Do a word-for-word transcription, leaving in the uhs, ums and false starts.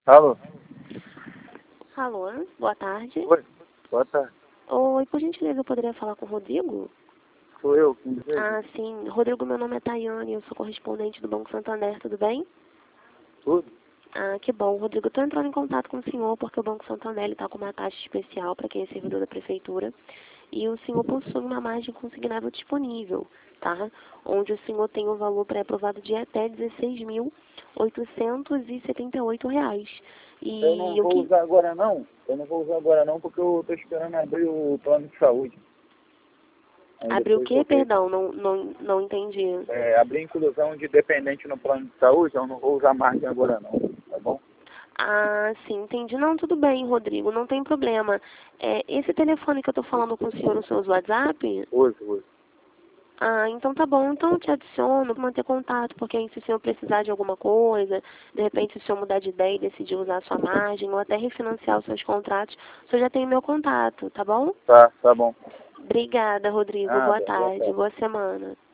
Alô? Alô, boa tarde. Oi, boa tarde. Oi, por gentileza, eu poderia falar com o Rodrigo? Sou eu, quem deseja? Ah, sim. Rodrigo, meu nome é Tayane, eu sou correspondente do Banco Santander, tudo bem? Tudo? Ah, que bom. Rodrigo, eu estou entrando em contato com o senhor porque o Banco Santander está com uma taxa especial para quem é servidor da Prefeitura e o senhor possui uma margem consignável disponível, tá? Onde o senhor tem um valor pré-aprovado de até dezesseis mil oitocentos e setenta e oito reais. Eu não E eu vou que... usar agora não. Eu não vou usar agora não porque eu tô esperando abrir o plano de saúde. Aí Abriu o depois quê? vou ver. Perdão, não, não, não entendi. É, abrir inclusão de dependente no plano de saúde, eu não vou usar margem agora não, tá bom? Ah, sim, entendi. Não, tudo bem, Rodrigo, não tem problema. É, esse telefone que eu tô falando com o senhor, o seu WhatsApp? Hoje, hoje. Ah, então tá bom. Então eu te adiciono, manter contato, porque aí se o senhor precisar de alguma coisa, de repente se o senhor mudar de ideia e decidir usar a sua margem, ou até refinanciar os seus contratos, o senhor já tem o meu contato, tá bom? Tá, tá bom. Obrigada, Rodrigo. Boa Nada, boa tarde, tarde. boa semana.